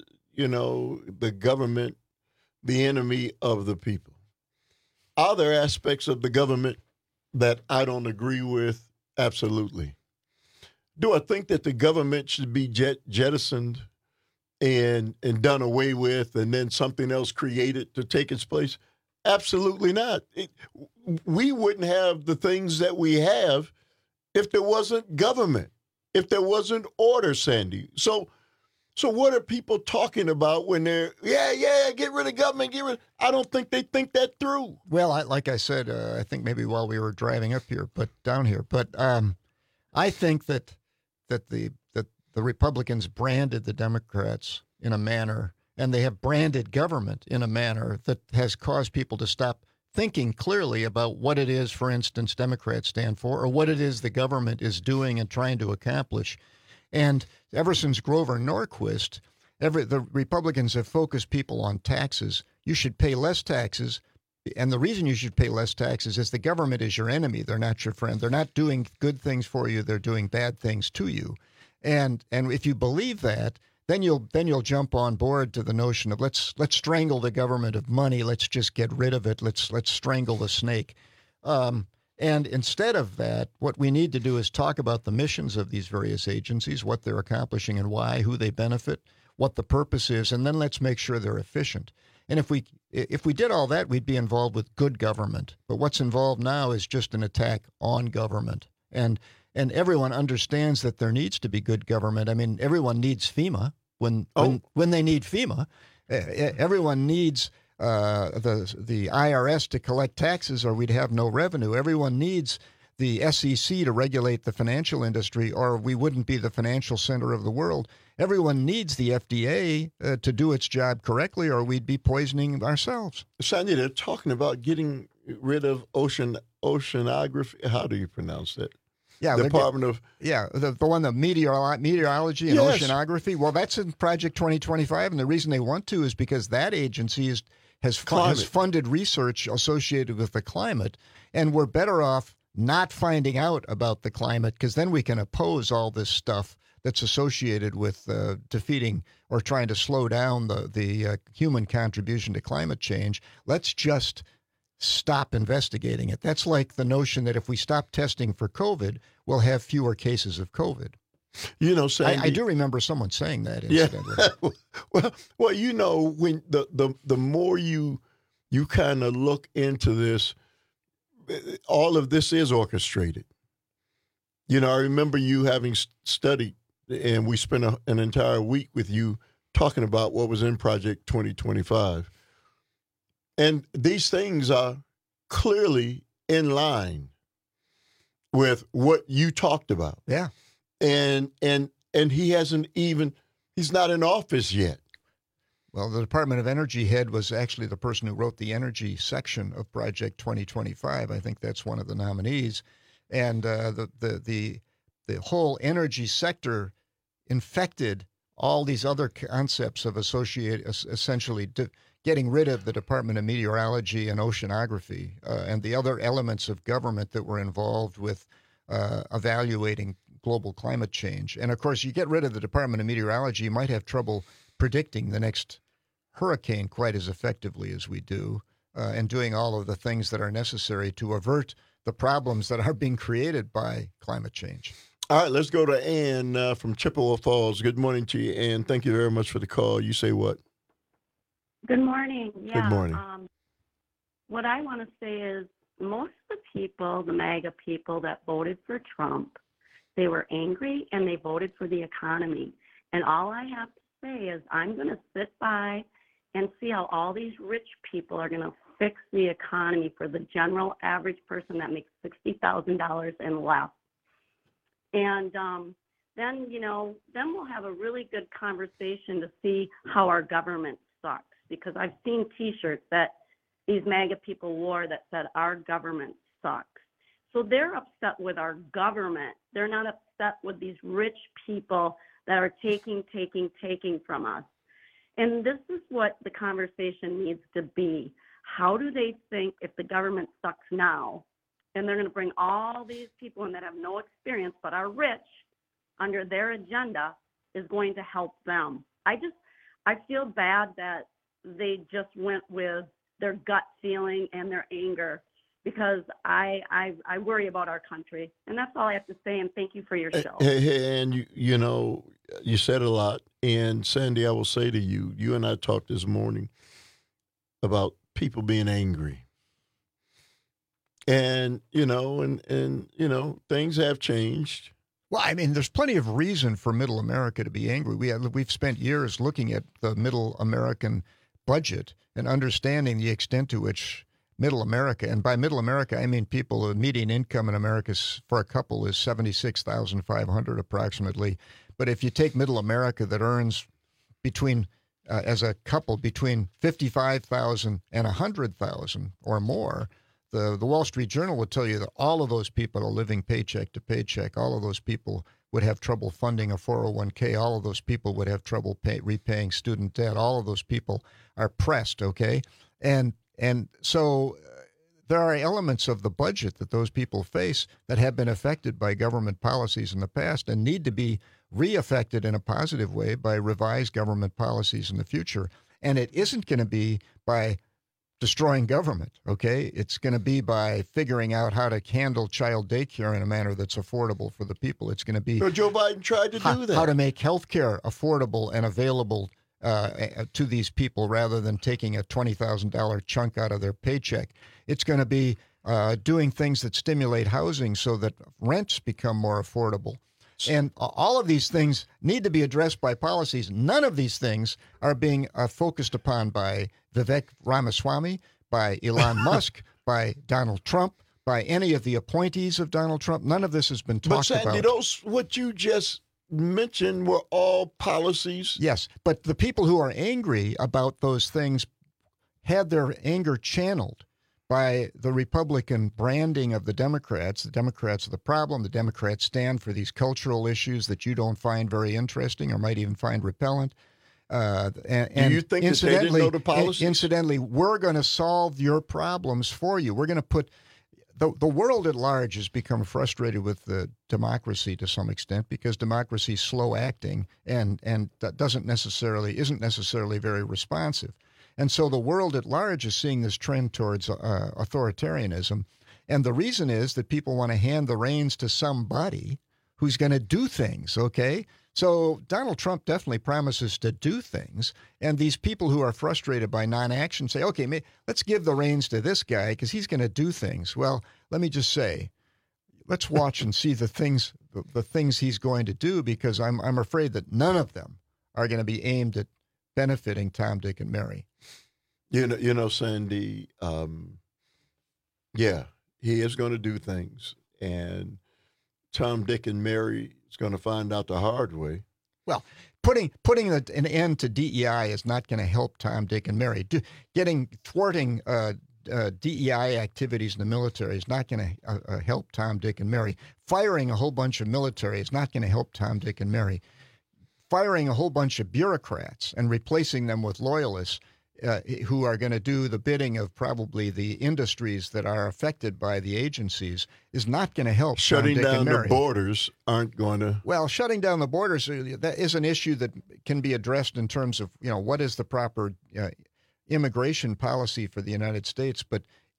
the government the enemy of the people. Are there aspects of the government that I don't agree with? Absolutely. Do I think that the government should be jettisoned and done away with, and then something else created to take its place? Absolutely not. We wouldn't have the things that we have if there wasn't government, if there wasn't order, Sandy. So what are people talking about when they're, get rid of government, I don't think they think that through. Well, like I said, I think maybe while we were driving up here, down here, I think that the Republicans branded the Democrats in a manner, and they have branded government in a manner that has caused people to stop thinking clearly about what it is, for instance, Democrats stand for, or what it is the government is doing and trying to accomplish. And ever since Grover Norquist, the Republicans have focused people on taxes. You should pay less taxes. And the reason you should pay less taxes is the government is your enemy. They're not your friend. They're not doing good things for you. They're doing bad things to you. And if you believe that, then you'll jump on board to the notion of let's strangle the government of money. Let's just get rid of it. Let's strangle the snake. And instead of that, what we need to do is talk about the missions of these various agencies, what they're accomplishing and why, who they benefit, what the purpose is, and then let's make sure they're efficient. And if we did all that, we'd be involved with good government. But what's involved now is just an attack on government. And everyone understands that there needs to be good government. I mean, everyone needs FEMA when they need FEMA. Everyone needs the IRS to collect taxes, or we'd have no revenue. Everyone needs the SEC to regulate the financial industry, or we wouldn't be the financial center of the world. Everyone needs the FDA to do its job correctly, or we'd be poisoning ourselves. Sandy, they're talking about getting rid of oceanography. How do you pronounce that? Yeah, Department of... Yeah, the one, the meteorology and oceanography. Well, that's in Project 2025, and the reason they want to is because that agency has funded research associated with the climate, and we're better off not finding out about the climate, because then we can oppose all this stuff that's associated with defeating or trying to slow down the human contribution to climate change. Let's just stop investigating it. That's like the notion that if we stop testing for COVID, we'll have fewer cases of COVID. You know, Sandy, I do remember someone saying that, incidentally. Yeah. well, you know, when the more you kind of look into this, all of this is orchestrated. You know, I remember you having studied, and we spent an entire week with you talking about what was in Project 2025. And these things are clearly in line with what you talked about. Yeah. And he's not in office yet. Well, the Department of Energy head was actually the person who wrote the energy section of Project 2025. I think that's one of the nominees. And the whole energy sector infected all these other concepts of essentially getting rid of the Department of Meteorology and Oceanography and the other elements of government that were involved with evaluating global climate change. And of course, you get rid of the Department of Meteorology, you might have trouble predicting the next hurricane quite as effectively as we do, and doing all of the things that are necessary to avert the problems that are being created by climate change. All right, let's go to Ann from Chippewa Falls. Good morning to you, Ann. Thank you very much for the call. You say what? Good morning. Yeah, Good morning. What I want to say is most of the people, the MAGA people that voted for Trump, they were angry and they voted for the economy. And all I have to say is I'm going to sit by and see how all these rich people are going to fix the economy for the general average person that makes $60,000 and less. And then we'll have a really good conversation to see how our government sucks. Because I've seen T-shirts that these MAGA people wore that said, our government sucks. So they're upset with our government. They're not upset with these rich people that are taking from us. And this is what the conversation needs to be. How do they think if the government sucks now, and they're going to bring all these people in that have no experience but are rich under their agenda is going to help them? I feel bad that they just went with their gut feeling and their anger, because I worry about our country. And that's all I have to say, and thank you for your show. Hey, and you know, you said a lot. And Sandy, I will say to you, you and I talked this morning about people being angry. And, things have changed. Well, I mean, there's plenty of reason for middle America to be angry. We've spent years looking at the middle American budget and understanding the extent to which middle America, and by middle America, I mean people, the median income in America for a couple is $76,500 approximately. But if you take middle America that earns between, as a couple, between $55,000 and $100,000 or more, the Wall Street Journal would tell you that all of those people are living paycheck to paycheck. All of those people would have trouble funding a 401k. All of those people would have trouble repaying student debt. All of those people are pressed, okay? And so there are elements of the budget that those people face that have been affected by government policies in the past and need to be re-affected in a positive way by revised government policies in the future. And it isn't going to be by destroying government, okay? It's going to be by figuring out how to handle child daycare in a manner that's affordable for the people. It's going to be... So Joe Biden tried to do that. How to make health care affordable and available to these people rather than taking a $20,000 chunk out of their paycheck. It's going to be doing things that stimulate housing so that rents become more affordable. And all of these things need to be addressed by policies. None of these things are being focused upon by Vivek Ramaswamy, by Elon Musk, by Donald Trump, by any of the appointees of Donald Trump. None of this has been talked about. But Sandy, those, what you just mentioned were all policies. Yes, but the people who are angry about those things had their anger channeled by the Republican branding of the Democrats. The Democrats are the problem. The Democrats stand for these cultural issues that you don't find very interesting or might even find repellent. Do you think that they didn't know the policies? Incidentally, we're going to solve your problems for you. We're going to put... The world at large has become frustrated with the democracy to some extent because democracy is slow acting and that isn't necessarily very responsive. And so the world at large is seeing this trend towards authoritarianism. And the reason is that people want to hand the reins to somebody who's going to do things, okay? So Donald Trump definitely promises to do things. And these people who are frustrated by non-action say, okay, let's give the reins to this guy because he's going to do things. Well, let me just say, let's watch and see the things he's going to do because I'm afraid that none of them are going to be aimed at benefiting Tom, Dick, and Mary. You know, Sandy, yeah, he is going to do things. And Tom, Dick, and Mary is going to find out the hard way. Well, putting an end to DEI is not going to help Tom, Dick, and Mary. Thwarting DEI activities in the military is not going to help Tom, Dick, and Mary. Firing a whole bunch of military is not going to help Tom, Dick, and Mary. Firing a whole bunch of bureaucrats and replacing them with loyalists who are going to do the bidding of probably the industries that are affected by the agencies is not going to help. Shutting down the borders aren't going to. Well, shutting down the borders, that is an issue that can be addressed in terms of, what is the proper immigration policy for the United States. But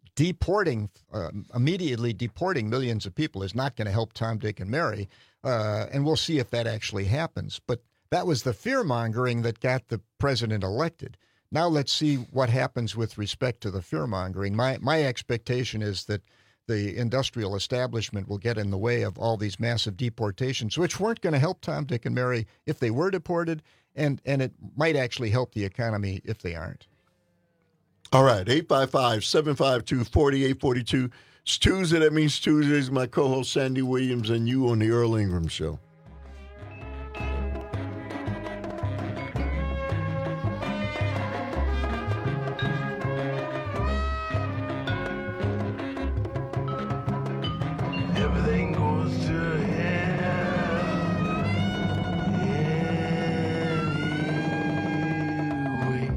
immediately deporting millions of people is not going to help Tom, Dick, and Mary. And we'll see if that actually happens. But that was the fear-mongering that got the president elected. Now let's see what happens with respect to the fear-mongering. My expectation is that the industrial establishment will get in the way of all these massive deportations, which weren't going to help Tom, Dick, and Mary if they were deported, and it might actually help the economy if they aren't. All right, 855-752-4842. It's Tuesday. That means Tuesdays. My co-host Sandy Williams and you on the Earl Ingram Show. Everything goes to hell anyway.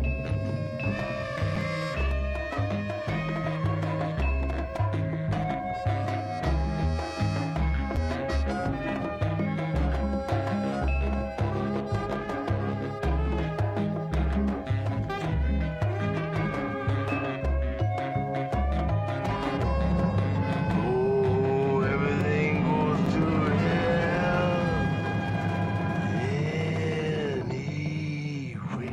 Oh, everything goes to hell anyway.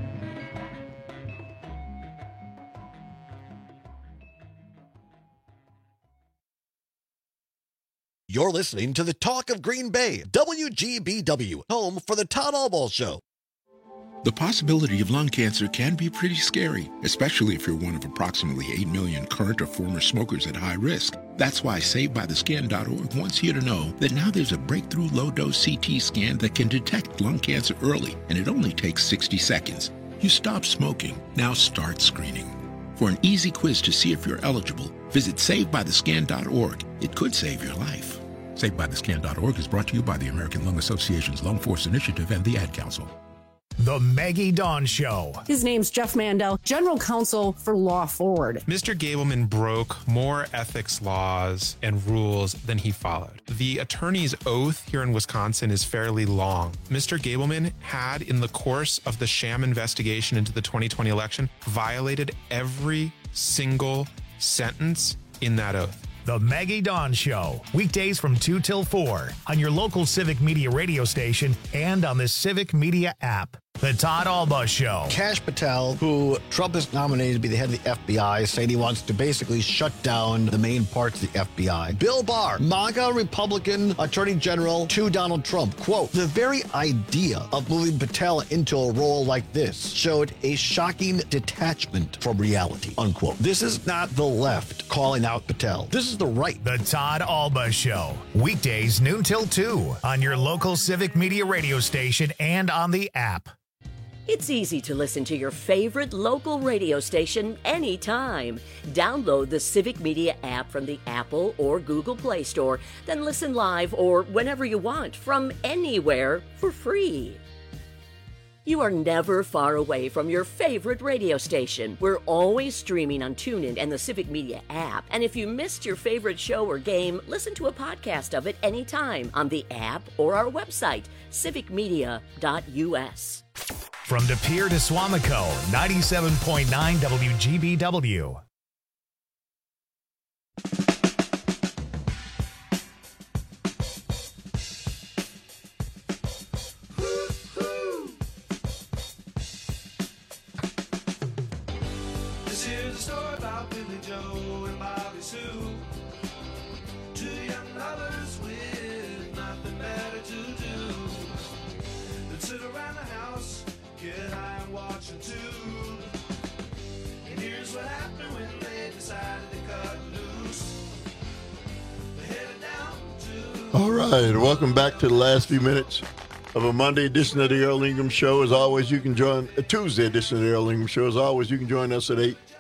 You're listening to the Talk of Green Bay, WGBW, home for the Todd Albaugh Show. The possibility of lung cancer can be pretty scary, especially if you're one of approximately 8 million current or former smokers at high risk. That's why SaveByTheScan.org wants you to know that now there's a breakthrough low-dose CT scan that can detect lung cancer early, and it only takes 60 seconds. You stop smoking, now start screening. For an easy quiz to see if you're eligible, visit SaveByTheScan.org. It could save your life. SaveByTheScan.org is brought to you by the American Lung Association's Lung Force Initiative and the Ad Council. The Maggie Dawn Show. His name's Jeff Mandel, General Counsel for Law Forward. Mr. Gableman broke more ethics laws and rules than he followed. The attorney's oath here in Wisconsin is fairly long. Mr. Gableman had, in the course of the sham investigation into the 2020 election, violated every single sentence in that oath. The Maggie Dawn Show, weekdays from 2 till 4 on your local Civic Media radio station and on the Civic Media app. The Todd Alba Show. Kash Patel, who Trump has nominated to be the head of the FBI, saying he wants to basically shut down the main parts of the FBI. Bill Barr, MAGA Republican Attorney General to Donald Trump. Quote, the very idea of moving Patel into a role like this showed a shocking detachment from reality, unquote. This is not the left calling out Patel. This is the right. The Todd Alba Show, weekdays noon till 2 on your local Civic Media radio station and on the app. It's easy to listen to your favorite local radio station anytime. Download the Civic Media app from the Apple or Google Play Store, then listen live or whenever you want from anywhere for free. You are never far away from your favorite radio station. We're always streaming on TuneIn and the Civic Media app. And if you missed your favorite show or game, listen to a podcast of it anytime on the app or our website, civicmedia.us. From De Pere to Swamico, 97.9 WGBW. This is a story about Billy Joe and Bobby Sue. Two young lovers with nothing better to do than sit around the house, get high and watch a tube. And here's what happened when they decided to cut loose. They headed down to... All right, welcome back to the last few minutes of a Monday edition of the Earl Ingram Show. As always, you can join a Tuesday edition of the Earl Ingram Show. As always, you can join us at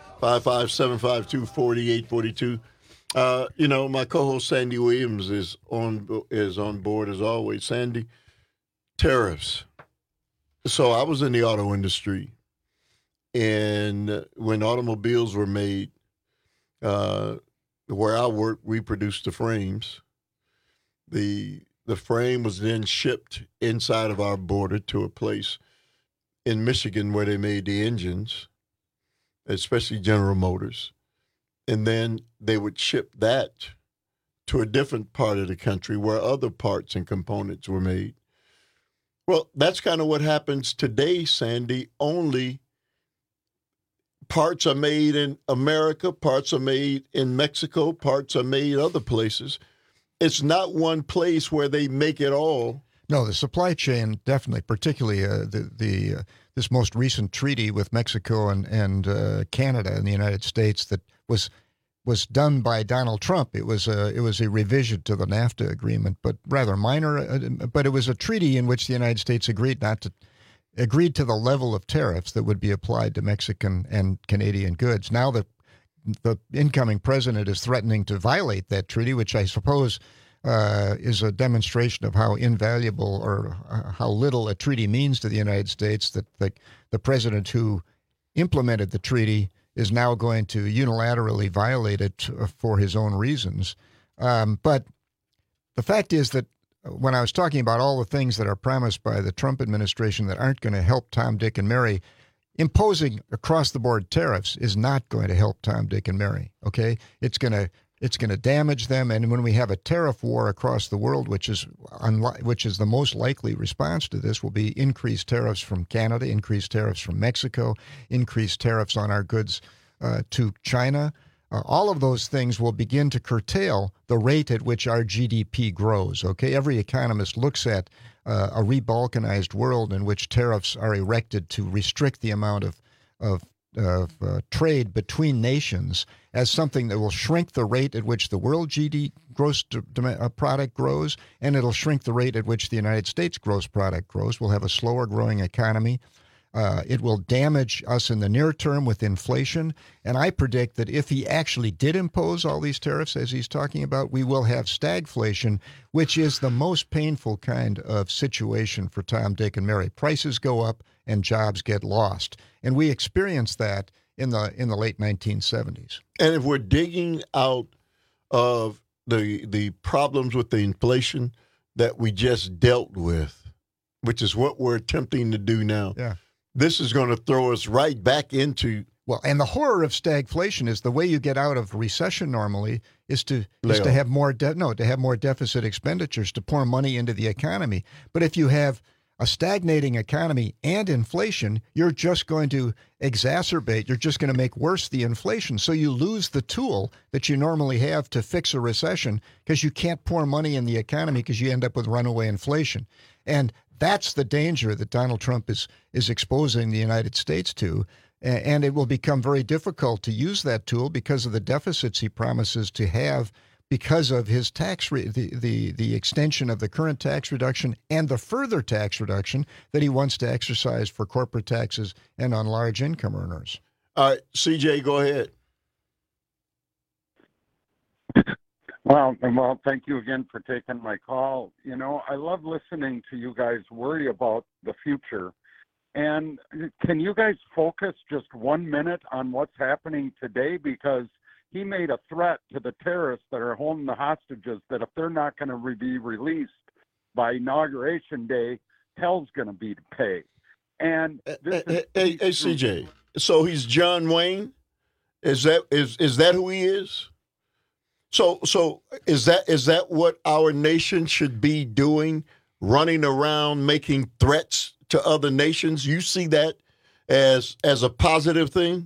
855-752-4842. You know, my co-host Sandy Williams is on board as always. Sandy, tariffs. So I was in the auto industry, and when automobiles were made, where I worked, we produced the frames. The frame was then shipped inside of our border to a place in Michigan where they made the engines, especially General Motors. And then they would ship that to a different part of the country where other parts and components were made. Well, that's kind of what happens today, Sandy. Only parts are made in America, parts are made in Mexico, parts are made other places. It's not one place where they make it all. No, the supply chain definitely, particularly this most recent treaty with Mexico and Canada and the United States that was done by Donald Trump. It was a revision to the NAFTA agreement, but rather minor. But it was a treaty in which the United States agreed to the level of tariffs that would be applied to Mexican and Canadian goods. Now the incoming president is threatening to violate that treaty, which I suppose is a demonstration of how invaluable or how little a treaty means to the United States, that the president who implemented the treaty is now going to unilaterally violate it for his own reasons. But the fact is that when I was talking about all the things that are promised by the Trump administration that aren't going to help Tom, Dick, and Mary, imposing across-the-board tariffs is not going to help Tom, Dick, and Mary, okay? It's going to damage them, and when we have a tariff war across the world, which is the most likely response to this, will be increased tariffs from Canada, increased tariffs from Mexico, increased tariffs on our goods to China. all of those things will begin to curtail the rate at which our GDP grows, okay? Every economist looks at a re-balkanized world in which tariffs are erected to restrict the amount of trade between nations as something that will shrink the rate at which the world GDP gross product grows, and it'll shrink the rate at which the United States gross product grows. We'll have a slower growing economy. It will damage us in the near term with inflation. And I predict that if he actually did impose all these tariffs, as he's talking about, we will have stagflation, which is the most painful kind of situation for Tom, Dick, and Mary. Prices go up and jobs get lost. And we experienced that in the late 1970s. And if we're digging out of the problems with the inflation that we just dealt with, which is what we're attempting to do now, this is going to throw us right back into. Well, and the horror of stagflation is the way you get out of recession normally is to have more deficit expenditures, to pour money into the economy. But if you have a stagnating economy and inflation, you're just going to exacerbate, you're just going to make worse the inflation. So you lose the tool that you normally have to fix a recession because you can't pour money in the economy because you end up with runaway inflation. And that's the danger that Donald Trump is exposing the United States to. And it will become very difficult to use that tool because of the deficits he promises to have because of his the extension of the current tax reduction and the further tax reduction that he wants to exercise for corporate taxes and on large income earners. All right, CJ, go ahead. Well, thank you again for taking my call. You know, I love listening to you guys worry about the future. And can you guys focus just 1 minute on what's happening today? Because he made a threat to the terrorists that are holding the hostages that if they're not going to be released by Inauguration Day, hell's going to be to pay. And hey, CJ, so he's John Wayne? Is that who he is? So is that what our nation should be doing, running around making threats to other nations? You see that as a positive thing?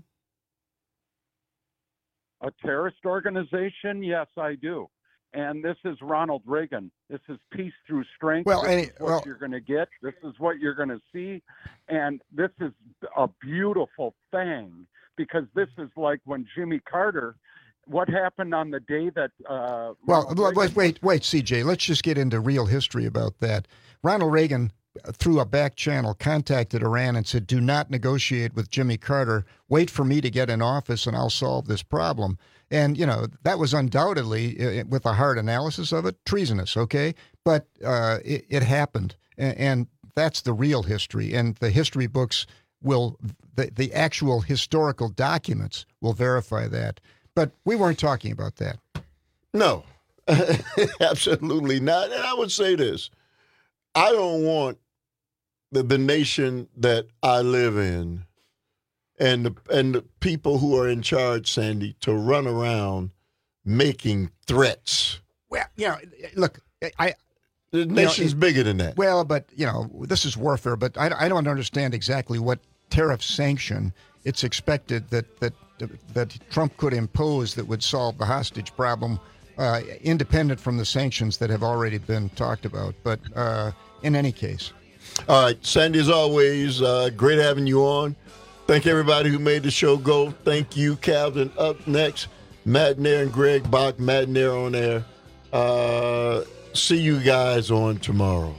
A terrorist organization? Yes, I do. And this is Ronald Reagan. This is peace through strength. This is what you're going to get. This is what you're going to see. And this is a beautiful thing because this is like when Jimmy Carter, what happened on the day that... wait, CJ. Let's just get into real history about that. Ronald Reagan, through a back channel, contacted Iran and said, do not negotiate with Jimmy Carter. Wait for me to get in office and I'll solve this problem. And, you know, that was undoubtedly, with a hard analysis of it, treasonous, okay? But it happened. And that's the real history. And the history books the actual historical documents will verify that. But we weren't talking about that. No, absolutely not. And I would say this. I don't want the nation that I live in and the people who are in charge, Sandy, to run around making threats. Well, you know, look, the nation's bigger than that. Well, but, you know, this is warfare, but I don't understand exactly what tariff sanction it's expected that Trump could impose that would solve the hostage problem, independent from the sanctions that have already been talked about. But in any case. All right, Sandy, as always, great having you on. Thank everybody who made the show go. Thank you, Calvin. Up next, Matt Nair and Greg Bach. Matt Nair on air. See you guys on tomorrow.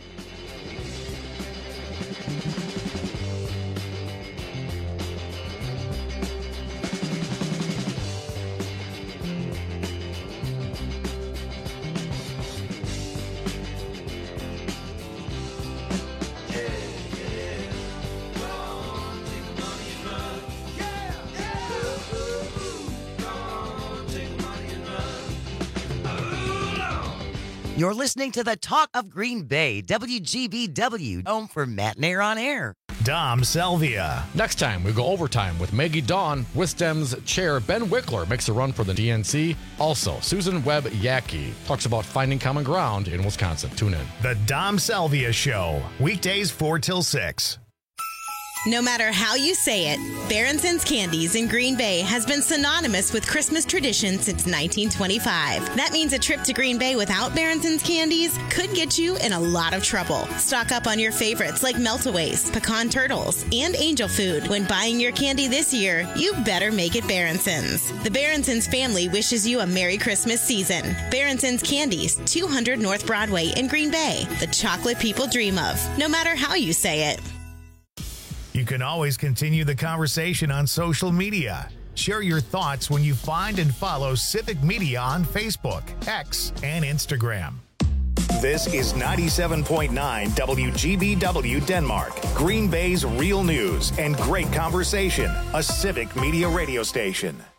You're listening to the Talk of Green Bay, WGBW, home for Matt Nair on air. Dom Salvia. Next time, we go overtime with Maggie Dawn. Wisdom's chair Ben Wickler makes a run for the DNC. Also, Susan Webb Yackey talks about finding common ground in Wisconsin. Tune in. The Dom Salvia Show, weekdays 4 till 6. No matter how you say it, Baronson's Candies in Green Bay has been synonymous with Christmas tradition since 1925. That means a trip to Green Bay without Baronson's Candies could get you in a lot of trouble. Stock up on your favorites like Meltaways, Pecan Turtles, and Angel Food. When buying your candy this year, you better make it Baronson's. The Baronson's family wishes you a Merry Christmas season. Baronson's Candies, 200 North Broadway in Green Bay. The chocolate people dream of, no matter how you say it. You can always continue the conversation on social media. Share your thoughts when you find and follow Civic Media on Facebook, X, and Instagram. This is 97.9 WGBW Denmark, Green Bay's real news and great conversation, a Civic Media radio station.